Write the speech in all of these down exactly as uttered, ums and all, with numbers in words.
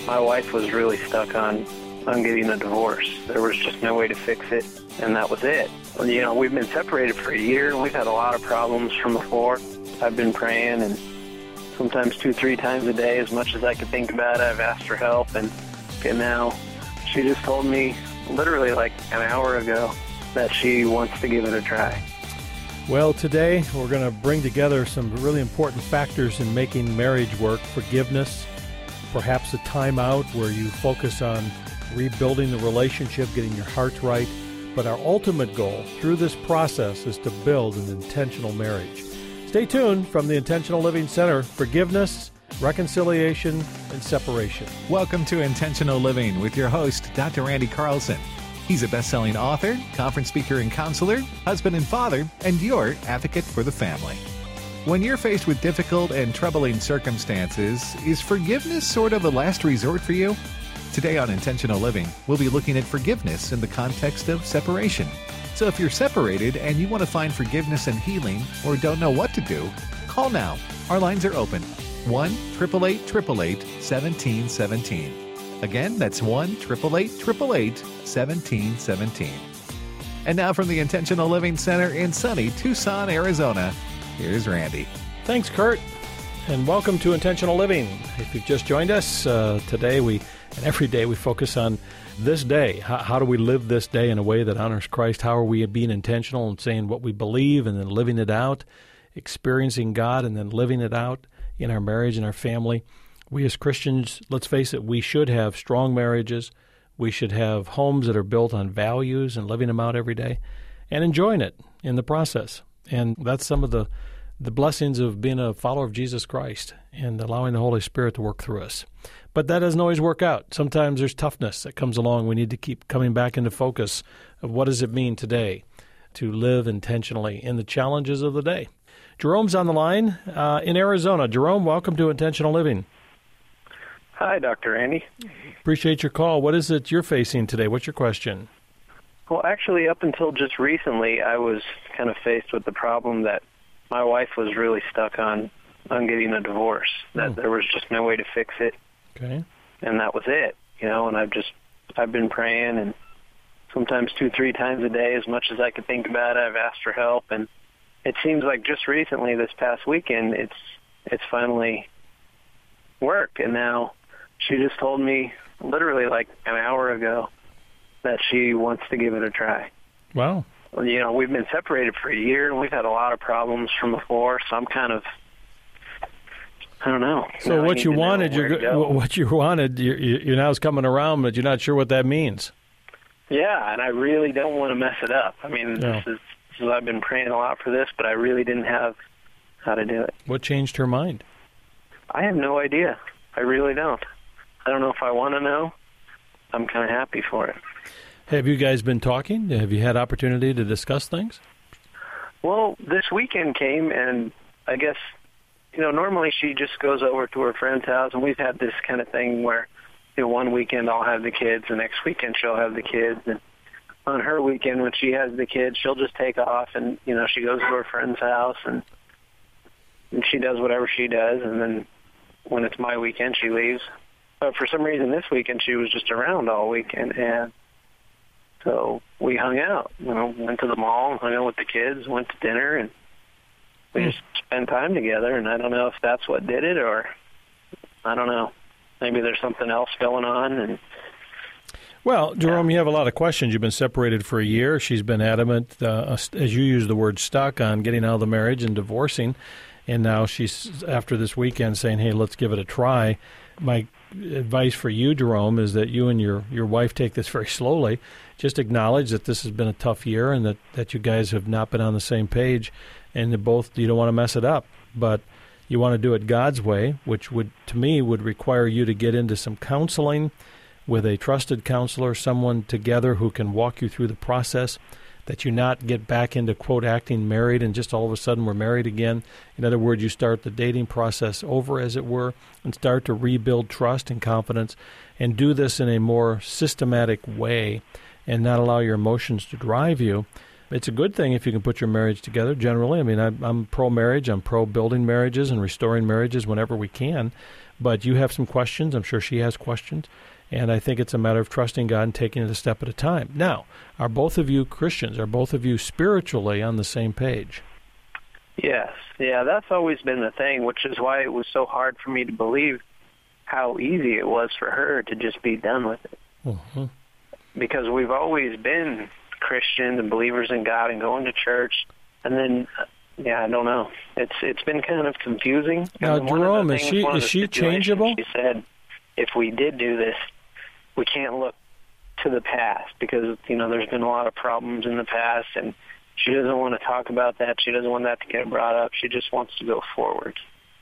my wife was really stuck on, on getting a divorce. There was just no way to fix it, and that was it. Well, you know, we've been separated for a year, and we've had a lot of problems from before. I've been praying, and sometimes two, three times a day, as much as I could think about it, I've asked for help, and, and now she just told me literally like an hour ago that she wants to give it a try. Well, today we're going to bring together some really important factors in making marriage work. Forgiveness, perhaps a time out where you focus on rebuilding the relationship, getting your heart right. But our ultimate goal through this process is to build an intentional marriage. Stay tuned from the Intentional Living Center. Forgiveness, reconciliation, and separation. Welcome to Intentional Living with your host, Doctor Randy Carlson. He's a best-selling author, conference speaker and counselor, husband and father, and your advocate for the family. When you're faced with difficult and troubling circumstances, is forgiveness sort of a last resort for you? Today on Intentional Living, we'll be looking at forgiveness in the context of separation. So if you're separated and you want to find forgiveness and healing or don't know what to do, call now. Our lines are open. one eight eight eight, eight eight eight, one seven one seven. Again, that's one eight eight eight, eight eight eight, one seven one seven. And now from the Intentional Living Center in sunny Tucson, Arizona, here's Randy. Thanks, Kurt, and welcome to Intentional Living. If you've just joined us, uh, today we, and every day we focus on this day. How, how do we live this day in a way that honors Christ? How are we being intentional and saying what we believe and then living it out, experiencing God and then living it out in our marriage and our family? We as Christians, let's face it, we should have strong marriages. We should have homes that are built on values and living them out every day and enjoying it in the process. And that's some of the, the blessings of being a follower of Jesus Christ and allowing the Holy Spirit to work through us. But that doesn't always work out. Sometimes there's toughness that comes along. We need to keep coming back into focus of what does it mean today to live intentionally in the challenges of the day. Jerome's on the line uh, in Arizona. Jerome, welcome to Intentional Living. Hi, Doctor Randy. Appreciate your call. What is it you're facing today? What's your question? Well, actually, up until just recently, I was kind of faced with the problem that my wife was really stuck on, on getting a divorce, that Hmm. there was just no way to fix it, Okay. and that was it, you know, and I've just, I've been praying, and sometimes two, three times a day, as much as I could think about it, I've asked for help, and it seems like just recently, this past weekend, it's, it's finally worked, and now she just told me literally like an hour ago that she wants to give it a try. Wow. Well, you know, we've been separated for a year, and we've had a lot of problems from before, so I'm kind of, I don't know. So Now I what need you to know wanted, where to you're, go. what you wanted, you're, you're now is coming around, but you're not sure what that means. Yeah, and I really don't want to mess it up. I mean, No. this is, this is, I've been praying a lot for this, but I really didn't have how to do it. What changed her mind? I have no idea. I really don't. I don't know if I want to know. I'm kind of happy for it. Have you guys been talking? Have you had opportunity to discuss things? Well, this weekend came, and I guess, you know, normally she just goes over to her friend's house, and we've had this kind of thing where, you know, one weekend I'll have the kids, the next weekend she'll have the kids, and on her weekend when she has the kids, she'll just take off, and, you know, she goes to her friend's house, and, and she does whatever she does, and then when it's my weekend, she leaves. But for some reason this weekend, she was just around all weekend, and so we hung out, you know, went to the mall, hung out with the kids, went to dinner, and we Hmm. just spent time together, and I don't know if that's what did it, or I don't know. Maybe there's something else going on. And Well, Jerome, you have a lot of questions. You've been separated for a year. She's been adamant, uh, as you use the word, stuck on getting out of the marriage and divorcing, and now she's, after this weekend, saying, hey, let's give it a try. My advice for you, Jerome, is that you and your, your wife take this very slowly. Just acknowledge that this has been a tough year and that, that you guys have not been on the same page, and that both, you don't want to mess it up, but you want to do it God's way, which would, to me, would require you to get into some counseling with a trusted counselor, someone together who can walk you through the process, that you not get back into, quote, acting married and just all of a sudden we're married again. In other words, you start the dating process over, as it were, and start to rebuild trust and confidence, and do this in a more systematic way and not allow your emotions to drive you. It's a good thing if you can put your marriage together, generally. I mean, I'm, I'm pro-marriage. I'm pro-building marriages and restoring marriages whenever we can. But you have some questions. I'm sure she has questions. And I think it's a matter of trusting God and taking it a step at a time. Now, are both of you Christians? Are both of you spiritually on the same page? Yes. Yeah, that's always been the thing, which is why it was so hard for me to believe how easy it was for her to just be done with it. Mm-hmm. Because we've always been Christians and believers in God and going to church. And then, yeah, I don't know. It's It's been kind of confusing. Now, Jerome, is she, is she changeable? She said, if we did do this, we can't look to the past because, you know, there's been a lot of problems in the past, and she doesn't want to talk about that. She doesn't want that to get brought up. She just wants to go forward.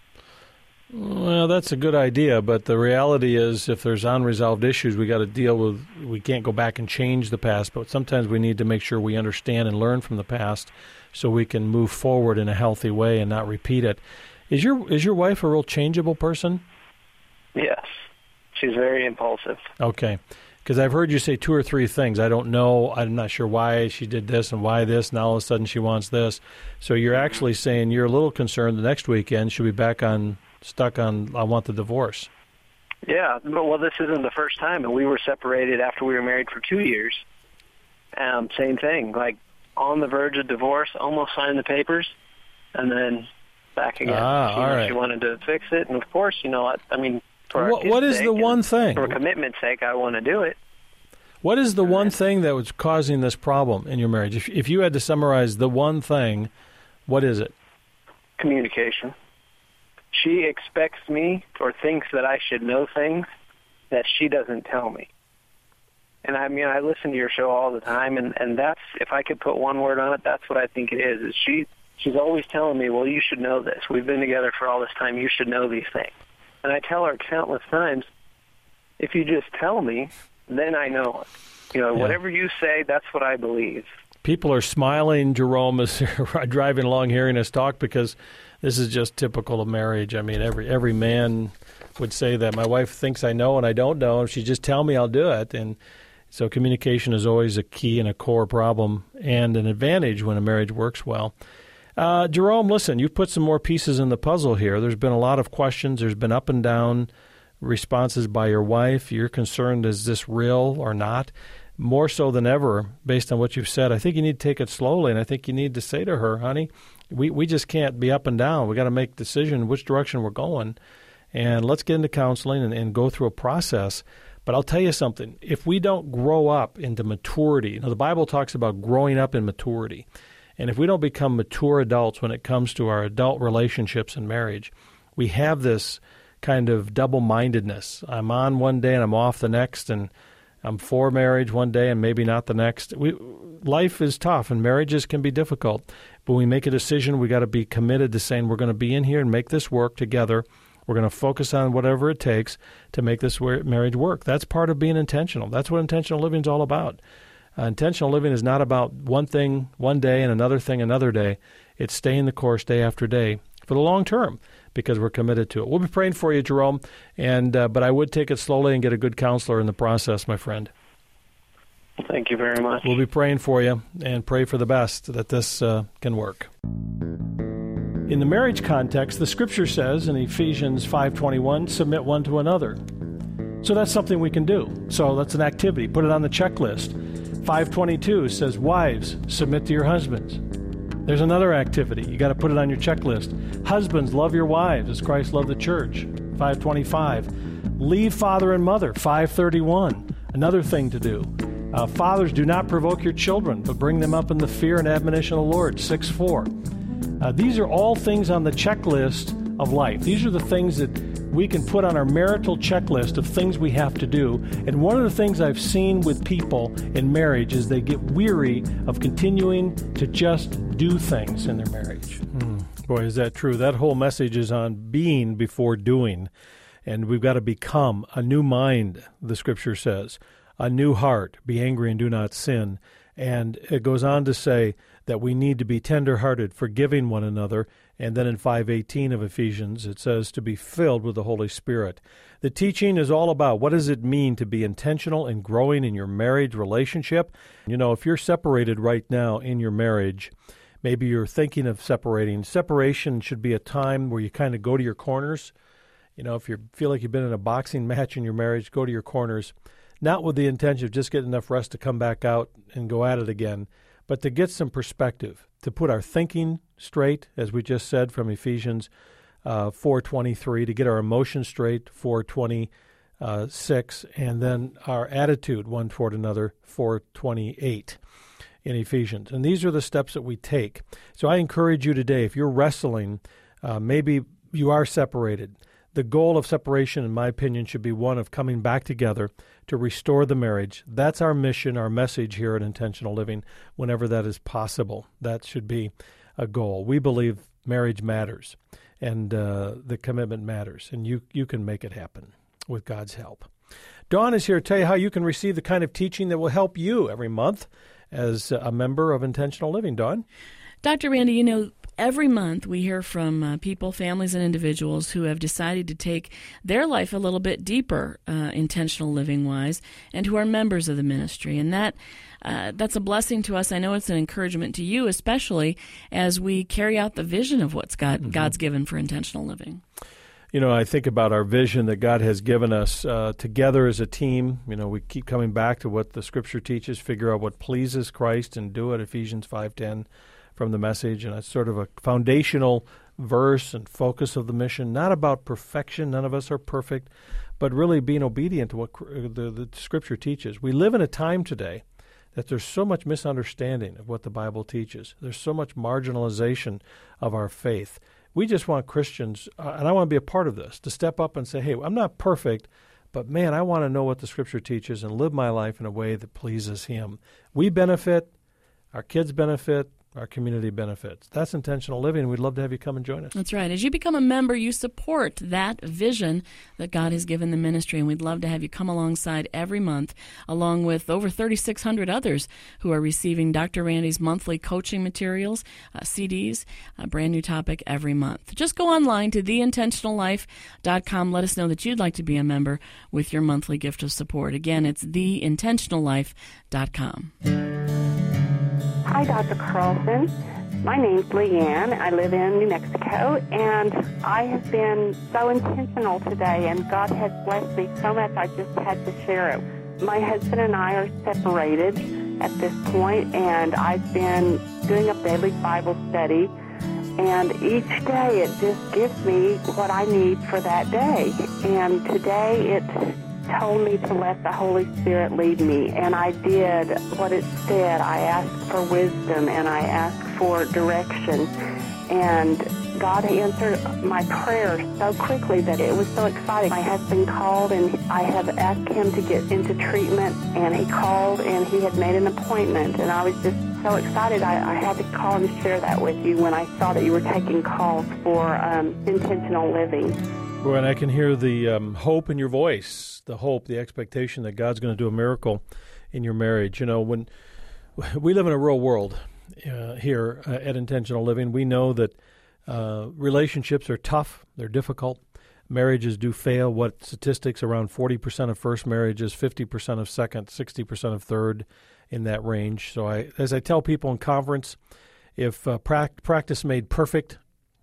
Well, that's a good idea, but the reality is if there's unresolved issues, we got to deal with, we can't go back and change the past, but sometimes we need to make sure we understand and learn from the past so we can move forward in a healthy way and not repeat it. Is your is your wife a real changeable person? Yes. She's very impulsive. Okay. Because I've heard you say two or three things. I don't know. I'm not sure why she did this and why this. Now all of a sudden she wants this. So you're actually saying you're a little concerned the next weekend she'll be back on, stuck on, I want the divorce. Yeah. Well, this isn't the first time. And we were separated after we were married for two years. Um, same thing. Like on the verge of divorce, almost signed the papers, and then back again. Ah, she, all right. She wanted to fix it. And, of course, you know, I, I mean, What, what is the one thing? For commitment's sake, I want to do it. What is the one thing that was causing this problem in your marriage? If, if you had to summarize the one thing, what is it? Communication. She expects me or thinks that I should know things that she doesn't tell me. And I mean, I listen to your show all the time, and, and that's, if I could put one word on it, that's what I think it is. Is she? She's always telling me, well, you should know this. We've been together for all this time. You should know these things. And I tell her countless times, if you just tell me, then I know it. You know, yeah. Whatever you say, that's what I believe. People are smiling, Jerome, as they're driving along hearing us talk, because this is just typical of marriage. I mean, every every man would say that. My wife thinks I know and I don't know. If she just tell me, I'll do it. And so communication is always a key and a core problem and an advantage when a marriage works well. Uh, Jerome, listen, you've put some more pieces in the puzzle here. There's been a lot of questions. There's been up and down responses by your wife. You're concerned, is this real or not? More so than ever, based on what you've said, I think you need to take it slowly, and I think you need to say to her, honey, we, we just can't be up and down. We got to make a decision which direction we're going, and let's get into counseling and, and go through a process. But I'll tell you something. If we don't grow up into maturity, you know, the Bible talks about growing up in maturity. And if we don't become mature adults when it comes to our adult relationships and marriage, we have this kind of double-mindedness. I'm on one day and I'm off the next, and I'm for marriage one day and maybe not the next. We, life is tough, and marriages can be difficult. But when we make a decision, we got to be committed to saying we're going to be in here and make this work together. We're going to focus on whatever it takes to make this marriage work. That's part of being intentional. That's what intentional living is all about. Uh, intentional living is not about one thing one day and another thing another day. It's staying the course day after day for the long term because we're committed to it. We'll be praying for you, Jerome, and uh, but I would take it slowly and get a good counselor in the process, my friend. Thank you very much. We'll be praying for you and pray for the best that this uh, can work. In the marriage context, the Scripture says in Ephesians five twenty-one, submit one to another. So that's something we can do. So that's an activity. Put it on the checklist. five twenty-two says, wives, submit to your husbands. There's another activity. You got to put it on your checklist. Husbands, love your wives as Christ loved the church. five twenty-five. Leave father and mother. five thirty-one. Another thing to do. Uh, fathers, do not provoke your children, but bring them up in the fear and admonition of the Lord. six four. Uh, these are all things on the checklist of life. These are the things that we can put on our marital checklist of things we have to do. And one of the things I've seen with people in marriage is they get weary of continuing to just do things in their marriage. Hmm. Boy, is that true. That whole message is on being before doing. And we've got to become a new mind, the Scripture says, a new heart, be angry and do not sin. And it goes on to say that we need to be tender-hearted, forgiving one another. And then in five eighteen of Ephesians, it says to be filled with the Holy Spirit. The teaching is all about what does it mean to be intentional in growing in your marriage relationship. You know, if you're separated right now in your marriage, maybe you're thinking of separating. Separation should be a time where you kind of go to your corners You know, if you feel like you've been in a boxing match in your marriage, go to your corners, not with the intention of just getting enough rest to come back out and go at it again, but to get some perspective, to put our thinking straight, as we just said from Ephesians uh, four twenty-three, to get our emotions straight, four twenty-six, and then our attitude one toward another, four twenty-eight in Ephesians. And these are the steps that we take. So I encourage you today, if you're wrestling, uh, maybe you are separated. The goal of separation, in my opinion, should be one of coming back together to restore the marriage. That's our mission, our message here at Intentional Living, whenever that is possible. That should be a goal. We believe marriage matters, and uh, the commitment matters, and you, you can make it happen with God's help. Dawn is here to tell you how you can receive the kind of teaching that will help you every month as a member of Intentional Living. Dawn? Doctor Randy, you know, every month we hear from uh, people, families, and individuals who have decided to take their life a little bit deeper, uh, intentional living-wise, and who are members of the ministry. And that uh, that's a blessing to us. I know it's an encouragement to you, especially as we carry out the vision of what God, mm-hmm. God's given for intentional living. You know, I think about our vision that God has given us uh, together as a team. You know, we keep coming back to what the Scripture teaches, figure out what pleases Christ and do it, Ephesians five ten. From the Message, and it's sort of a foundational verse and focus of the mission, not about perfection, none of us are perfect, but really being obedient to what the, the Scripture teaches. We live in a time today that there's so much misunderstanding of what the Bible teaches. There's so much marginalization of our faith. We just want Christians, uh, and I want to be a part of this, to step up and say, hey, I'm not perfect, but man, I want to know what the Scripture teaches and live my life in a way that pleases Him. We benefit, our kids benefit, our community benefits. That's intentional living. We'd love to have you come and join us. That's right. As you become a member, you support that vision that God has given the ministry, and we'd love to have you come alongside every month, along with over thirty-six hundred others who are receiving Doctor Randy's monthly coaching materials, uh, C Ds, a brand new topic every month. Just go online to the intentional life dot com. Let us know that you'd like to be a member with your monthly gift of support. Again, it's the intentional life dot com. Hi, Doctor Carlson. My name's Leanne. I live in New Mexico, and I have been so intentional today, and God has blessed me so much I just had to share it. My husband and I are separated at this point, and I've been doing a daily Bible study, and each day it just gives me what I need for that day. And today it told me to let the Holy Spirit lead me, and I did what it said. I asked for wisdom, and I asked for direction, and God answered my prayer so quickly that it was so exciting. My husband called, and I have asked him to get into treatment, and he called, and he had made an appointment, and I was just so excited. I, I had to call and share that with you when I saw that you were taking calls for um, intentional living. Well, and I can hear the um, hope in your voice, the hope, the expectation that God's going to do a miracle in your marriage. You know, when we live in a real world uh, here uh, at Intentional Living, we know that uh, relationships are tough, they're difficult. Marriages do fail. What statistics, around forty percent of first marriages, fifty percent of second, sixty percent of third, in that range. So I, as I tell people in conference, if uh, pra- practice made perfect,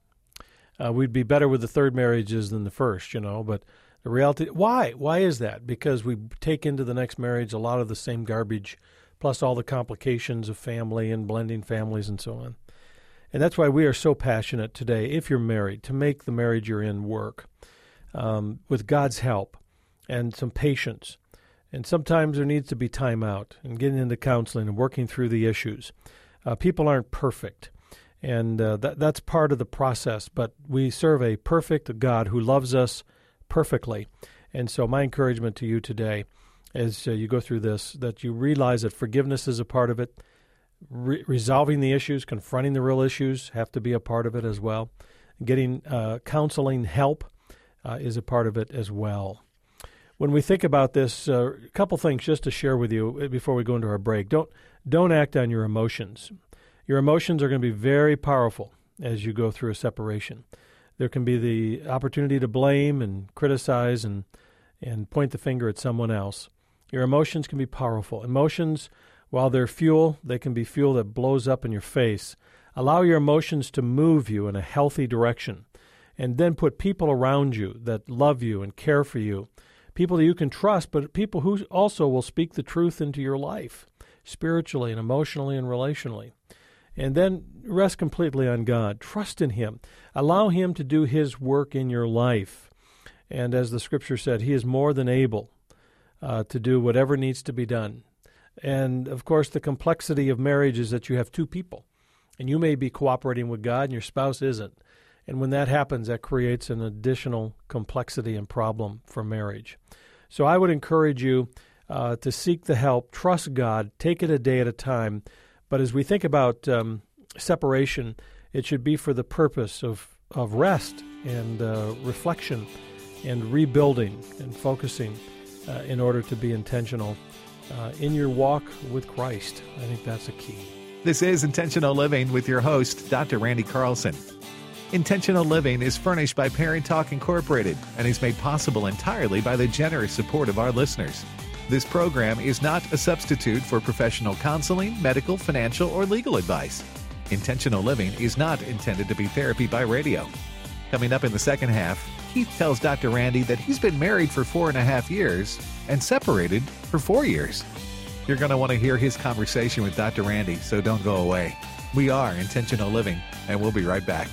Uh, we'd be better with the third marriages than the first, you know. But the reality, why? Why is that? Because we take into the next marriage a lot of the same garbage, plus all the complications of family and blending families and so on. And that's why we are so passionate today, if you're married, to make the marriage you're in work um, with God's help and some patience. And sometimes there needs to be time out and getting into counseling and working through the issues. Uh, people aren't perfect. And uh, that, that's part of the process, but we serve a perfect God who loves us perfectly. And so my encouragement to you today as uh, you go through this, that you realize that forgiveness is a part of it, Re- resolving the issues, confronting the real issues have to be a part of it as well. Getting uh, counseling help uh, is a part of it as well. When we think about this, uh, a couple things just to share with you before we go into our break. Don't don't act on your emotions. Your emotions are going to be very powerful as you go through a separation. There can be the opportunity to blame and criticize and, and point the finger at someone else. Your emotions can be powerful. Emotions, while they're fuel, they can be fuel that blows up in your face. Allow your emotions to move you in a healthy direction. and then put people around you that love you and care for you, people that you can trust, but people who also will speak the truth into your life, spiritually and emotionally and relationally. And then rest completely on God. Trust in Him. Allow Him to do His work in your life. And as the Scripture said, He is more than able uh, to do whatever needs to be done. And, of course, the complexity of marriage is that you have two people. And you may be cooperating with God and your spouse isn't. And when that happens, that creates an additional complexity and problem for marriage. So I would encourage you uh, to seek the help, trust God, take it a day at a time. But as we think about um, separation, it should be for the purpose of, of rest and uh, reflection and rebuilding and focusing uh, in order to be intentional uh, in your walk with Christ. I think that's a key. This is Intentional Living with your host, Doctor Randy Carlson. Intentional Living is furnished by Parent Talk Incorporated and is made possible entirely by the generous support of our listeners. This program is not a substitute for professional counseling, medical, financial, or legal advice. Intentional Living is not intended to be therapy by radio. Coming up in the second half, Keith tells Doctor Randy that he's been married for four and a half years and separated for four years. You're going to want to hear his conversation with Doctor Randy, so don't go away. We are Intentional Living, and we'll be right back.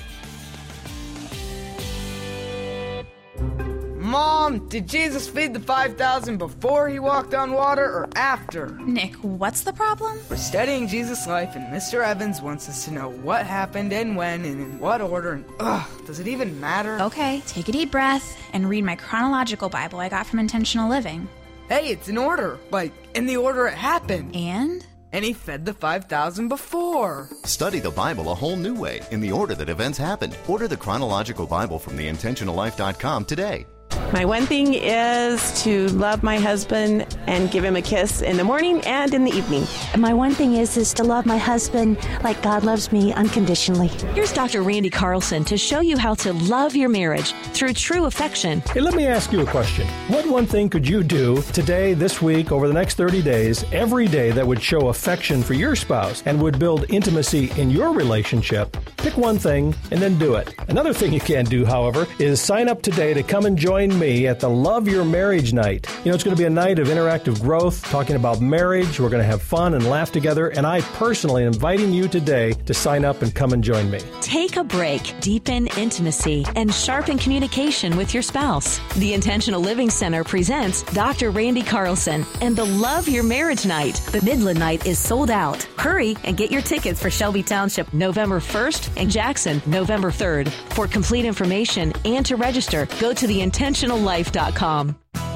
Mom, did Jesus feed the five thousand before he walked on water or after? Nick, what's the problem? We're studying Jesus' life, and Mister Evans wants us to know what happened and when and in what order, and ugh, does it even matter? Okay, take a deep breath and read my chronological Bible I got from Intentional Living. Hey, it's in order, like in the order it happened. And? And he fed the five thousand before. Study the Bible a whole new way, in the order that events happened. Order the chronological Bible from the intentional life dot com today. My one thing is to love my husband and give him a kiss in the morning and in the evening. My one thing is is to love my husband like God loves me unconditionally. Here's Doctor Randy Carlson to show you how to love your marriage through true affection. Hey, let me ask you a question. What one thing could you do today, this week, over the next thirty days, every day that would show affection for your spouse and would build intimacy in your relationship? Pick one thing and then do it. Another thing you can do, however, is sign up today to come and join me at the Love Your Marriage Night. You know, it's going to be a night of interactive growth, talking about marriage. We're going to have fun and laugh together, and I personally am inviting you today to sign up and come and join me. Take a break, deepen intimacy, and sharpen communication with your spouse. The Intentional Living Center presents Doctor Randy Carlson and the Love Your Marriage Night. The Midland Night is sold out. Hurry and get your tickets for Shelby Township November first and Jackson November third. For complete information and to register, go to the intentional life dot com.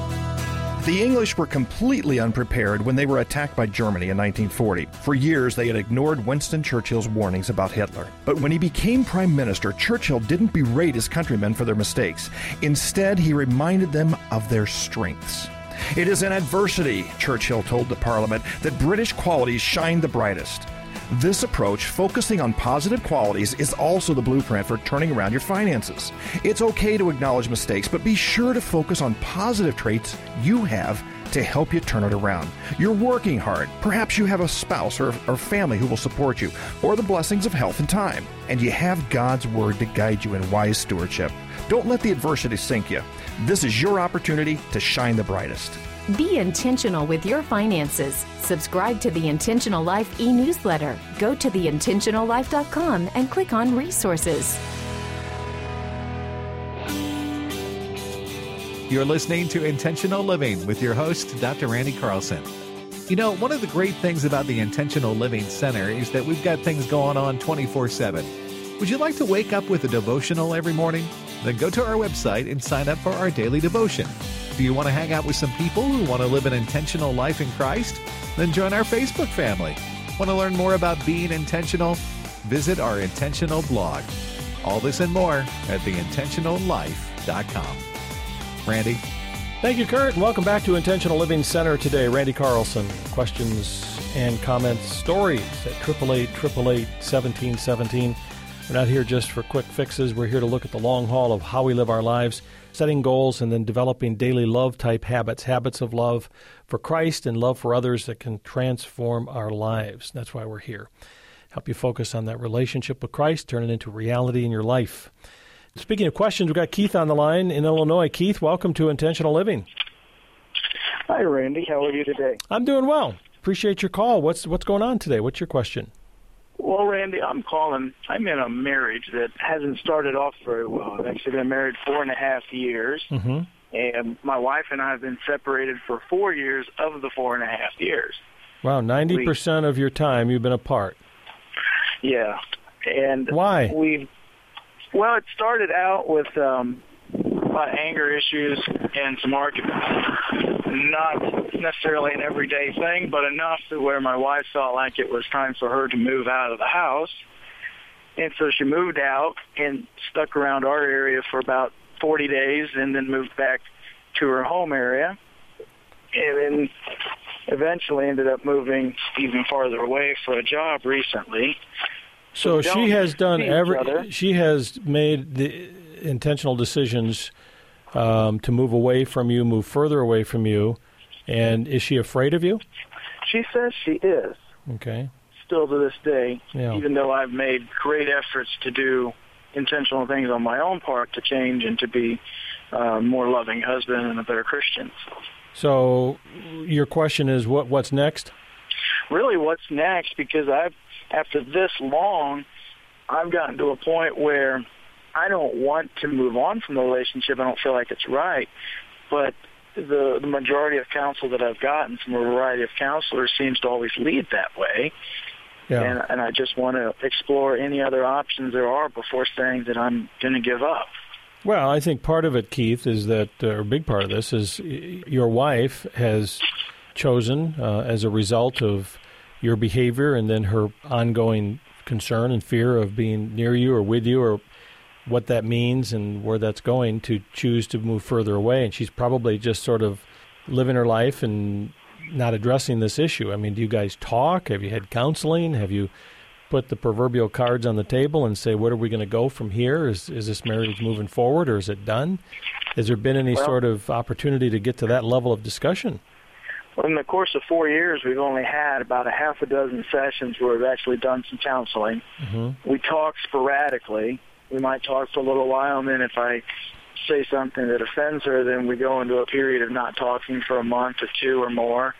The English were completely unprepared when they were attacked by Germany in nineteen forty. For years, they had ignored Winston Churchill's warnings about Hitler. But when he became prime minister, Churchill didn't berate his countrymen for their mistakes. Instead, he reminded them of their strengths. It is in adversity, Churchill told the Parliament, that British qualities shine the brightest. This approach, focusing on positive qualities, is also the blueprint for turning around your finances. It's okay to acknowledge mistakes, but be sure to focus on positive traits you have to help you turn it around. You're working hard. Perhaps you have a spouse or, or family who will support you, or the blessings of health and time. And you have God's Word to guide you in wise stewardship. Don't let the adversity sink you. This is your opportunity to shine the brightest. Be intentional with your finances. Subscribe to the Intentional Life e-newsletter. Go to the intentional life dot com and click on Resources. You're listening to Intentional Living with your host, Doctor Randy Carlson. You know, one of the great things about the Intentional Living Center is that we've got things going on twenty-four seven. Would you like to wake up with a devotional every morning? Then go to our website and sign up for our daily devotion. Do you want to hang out with some people who want to live an intentional life in Christ? Then join our Facebook family. Want to learn more about being intentional? Visit our intentional blog. All this and more at the intentional life dot com. Randy? Thank you, Kurt. Welcome back to Intentional Living Center today. Randy Carlson. Questions and comments, stories at eight eight eight, eight eight eight, one seven one seven. We're not here just for quick fixes. We're here to look at the long haul of how we live our lives, setting goals, and then developing daily love-type habits, habits of love for Christ and love for others that can transform our lives. That's why we're here. Help you focus on that relationship with Christ, turn it into reality in your life. Speaking of questions, we've got Keith on the line in Illinois. Keith, welcome to Intentional Living. Hi, Randy. How are you today? I'm doing well. Appreciate your call. What's what's going on today? What's your question? Well, Randy, I'm calling. I'm in a marriage that hasn't started off very well. I've actually been married four and a half years, mm-hmm. and my wife and I have been separated for four years of the four and a half years. Wow, ninety percent we, of your time you've been apart. Yeah. And why? We, well, it started out with um, a lot of anger issues and some arguments. Not necessarily an everyday thing, but enough to where my wife felt like it was time for her to move out of the house. And so she moved out and stuck around our area for about forty days and then moved back to her home area. And then eventually ended up moving even farther away for a job recently. So, so she has done every, she has made the intentional decisions um, to move away from you, move further away from you. And is she afraid of you? She says she is. Okay. Still to this day, yeah. Even though I've made great efforts to do intentional things on my own part to change and to be a more loving husband and a better Christian. So your question is, what what's next? Really, what's next? Because I've after this long, I've gotten to a point where I don't want to move on from the relationship. I don't feel like it's right. But the, the majority of counsel that I've gotten from a variety of counselors seems to always lead that way. Yeah. And, and I just want to explore any other options there are before saying that I'm going to give up. Well, I think part of it, Keith, is that, uh, or a big part of this, is your wife has chosen uh, as a result of your behavior and then her ongoing concern and fear of being near you or with you or what that means and where that's going to choose to move further away. And she's probably just sort of living her life and not addressing this issue. I mean, do you guys talk? Have you had counseling? Have you put the proverbial cards on the table and say, where are we going to go from here? Is is this marriage moving forward or is it done? Has there been any well, sort of opportunity to get to that level of discussion? Well, in the course of four years, we've only had about a half a dozen sessions where we've actually done some counseling. Mm-hmm. We talk sporadically. We might talk for a little while, and then if I say something that offends her, then we go into a period of not talking for a month or two or more.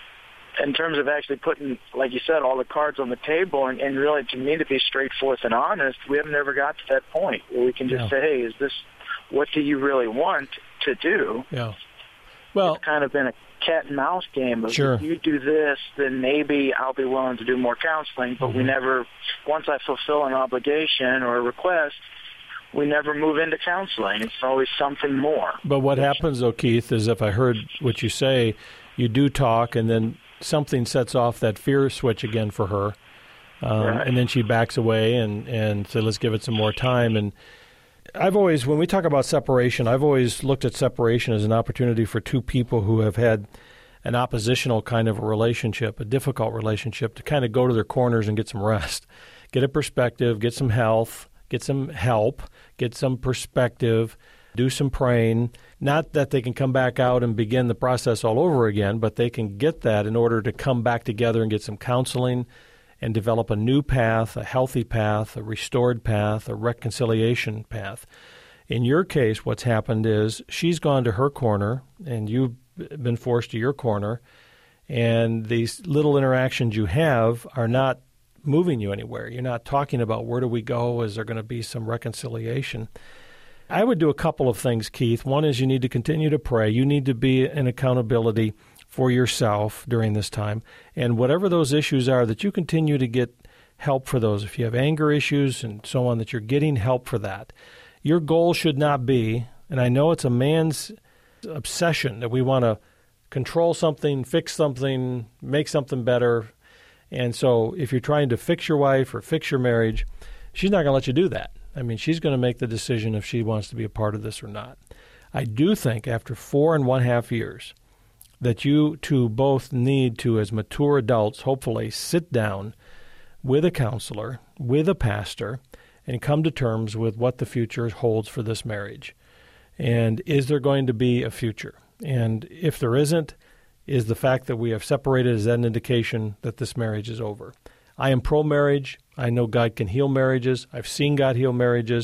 In terms of actually putting, like you said, all the cards on the table, and, and really, to me, to be straightforward and honest, we have never got to that point where we can just yeah. say, hey, is this, what do you really want to do? Yeah. Well, it's kind of been a cat and mouse game. Of sure. If you do this, then maybe I'll be willing to do more counseling. But mm-hmm. we never, once I fulfill an obligation or a request, we never move into counseling. It's always something more. But what happens, though, Keith, is if I heard what you say, you do talk, and then something sets off that fear switch again for her, um, right. and then she backs away and, and said, let's give it some more time. And I've always, when we talk about separation, I've always looked at separation as an opportunity for two people who have had an oppositional kind of a relationship, a difficult relationship, to kind of go to their corners and get some rest, get a perspective, get some health, get some help, get some perspective, do some praying. Not that they can come back out and begin the process all over again, but they can get that in order to come back together and get some counseling and develop a new path, a healthy path, a restored path, a reconciliation path. In your case, what's happened is she's gone to her corner, and you've been forced to your corner, and these little interactions you have are not moving you anywhere. You're not talking about where do we go, is there going to be some reconciliation. I would do a couple of things, Keith. One is you need to continue to pray. You need to be in accountability for yourself during this time. And whatever those issues are, that you continue to get help for those. If you have anger issues and so on, that you're getting help for that. Your goal should not be, and I know it's a man's obsession that we want to control something, fix something, make something better. And so if you're trying to fix your wife or fix your marriage, she's not going to let you do that. I mean, she's going to make the decision if she wants to be a part of this or not. I do think after four and one half years that you two both need to, as mature adults, hopefully sit down with a counselor, with a pastor, and come to terms with what the future holds for this marriage. And is there going to be a future? And if there isn't, is the fact that we have separated, is that an indication that this marriage is over? I am pro-marriage. I know God can heal marriages. I've seen God heal marriages.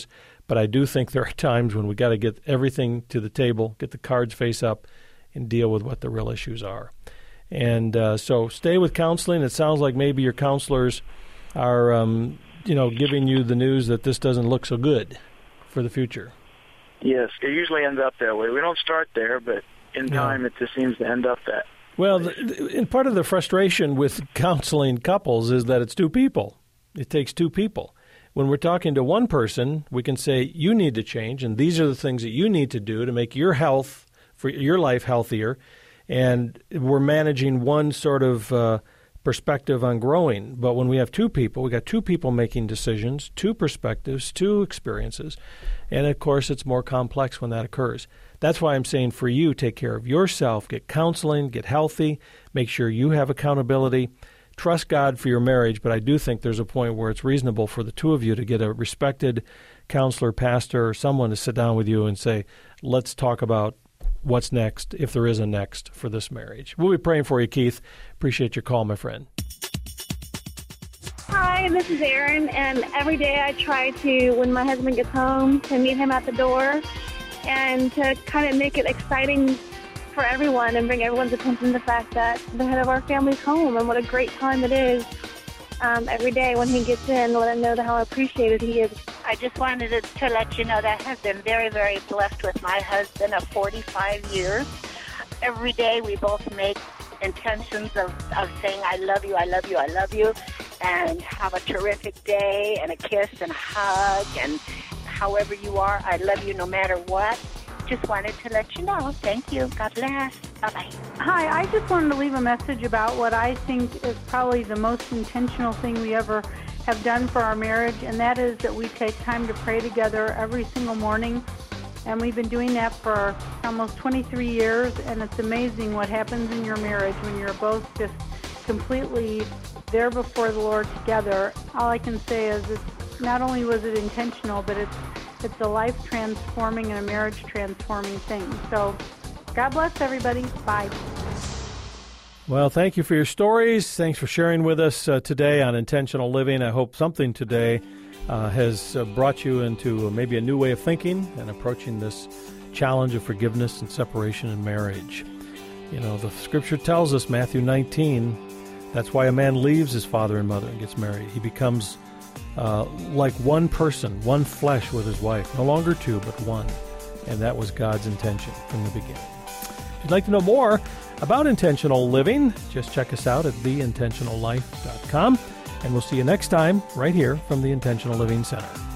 But I do think there are times when we got to get everything to the table, get the cards face up, and deal with what the real issues are. And uh, so stay with counseling. It sounds like maybe your counselors are, um, you know, giving you the news that this doesn't look so good for the future. Yes, it usually ends up that way. We don't start there, but in time, yeah. it just seems to end up that. Well, the, and part of the frustration with counseling couples is that it's two people. It takes two people. When we're talking to one person, we can say, you need to change, and these are the things that you need to do to make your health, for your life healthier. And we're managing one sort of uh, perspective on growing. But when we have two people, we got two people making decisions, two perspectives, two experiences. And, of course, it's more complex when that occurs. That's why I'm saying for you, take care of yourself, get counseling, get healthy, make sure you have accountability. Trust God for your marriage, but I do think there's a point where it's reasonable for the two of you to get a respected counselor, pastor, or someone to sit down with you and say, let's talk about what's next, if there is a next, for this marriage. We'll be praying for you, Keith. Appreciate your call, my friend. Hi, this is Erin, and every day I try to, when my husband gets home, to meet him at the door and to kind of make it exciting for everyone and bring everyone's attention to the fact that the head of our family's home and what a great time it is um, every day when he gets in, let him know how appreciated he is. I just wanted to, to let you know that I have been very, very blessed with my husband of forty-five years. Every day we both make intentions of, of saying, I love you, I love you, I love you, and have a terrific day and a kiss and a hug, and however you are, I love you no matter what. Just wanted to let you know. Thank you. God bless. Bye-bye. Hi, I just wanted to leave a message about what I think is probably the most intentional thing we ever have done for our marriage, and that is that we take time to pray together every single morning. And we've been doing that for almost twenty-three years, and it's amazing what happens in your marriage when you're both just completely there before the Lord together. All I can say is it's not only was it intentional, but it's it's a life-transforming and a marriage-transforming thing. So God bless everybody. Bye. Well, thank you for your stories. Thanks for sharing with us uh, today on Intentional Living. I hope something today uh, has uh, brought you into uh, maybe a new way of thinking and approaching this challenge of forgiveness and separation in marriage. You know, the Scripture tells us, Matthew nineteen, that's why a man leaves his father and mother and gets married. He becomes uh, like one person, one flesh with his wife. No longer two, but one. And that was God's intention from the beginning. If you'd like to know more about intentional living, just check us out at the intentional life dot com. And we'll see you next time right here from the Intentional Living Center.